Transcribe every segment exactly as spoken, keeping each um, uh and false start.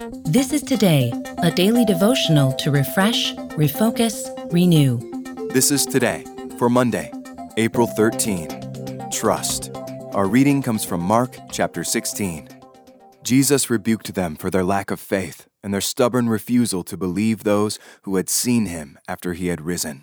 This is Today, a daily devotional to refresh, refocus, renew. This is Today for Monday, April thirteenth. Trust. Our reading comes from Mark chapter sixteen. Jesus rebuked them for their lack of faith and their stubborn refusal to believe those who had seen him after he had risen.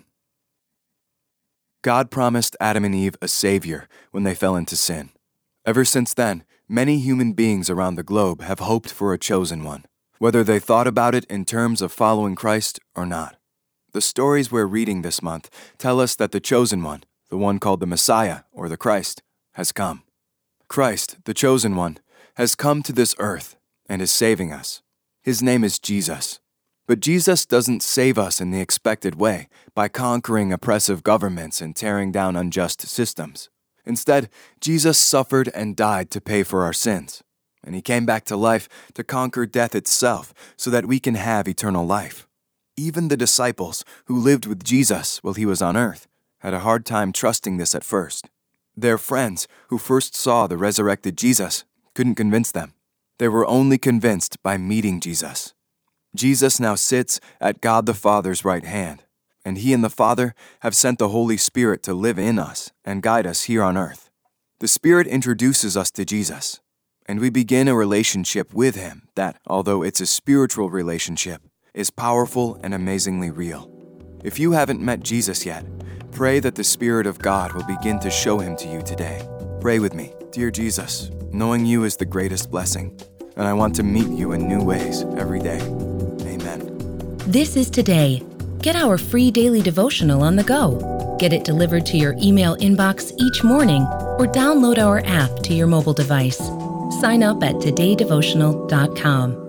God promised Adam and Eve a savior when they fell into sin. Ever since then, many human beings around the globe have hoped for a chosen one, whether they thought about it in terms of following Christ or not. The stories we're reading this month tell us that the chosen one, the one called the Messiah or the Christ, has come. Christ, the chosen one, has come to this earth and is saving us. His name is Jesus. But Jesus doesn't save us in the expected way by conquering oppressive governments and tearing down unjust systems. Instead, Jesus suffered and died to pay for our sins, and he came back to life to conquer death itself so that we can have eternal life. Even the disciples who lived with Jesus while he was on earth had a hard time trusting this at first. Their friends who first saw the resurrected Jesus couldn't convince them. They were only convinced by meeting Jesus. Jesus now sits at God the Father's right hand, and he and the Father have sent the Holy Spirit to live in us and guide us here on earth. The Spirit introduces us to Jesus, and we begin a relationship with him that, although it's a spiritual relationship, is powerful and amazingly real. If you haven't met Jesus yet, pray that the Spirit of God will begin to show him to you today. Pray with me. Dear Jesus, knowing you is the greatest blessing, and I want to meet you in new ways every day. Amen. This is Today. Get our free daily devotional on the go. Get it delivered to your email inbox each morning or download our app to your mobile device. Sign up at today devotional dot com.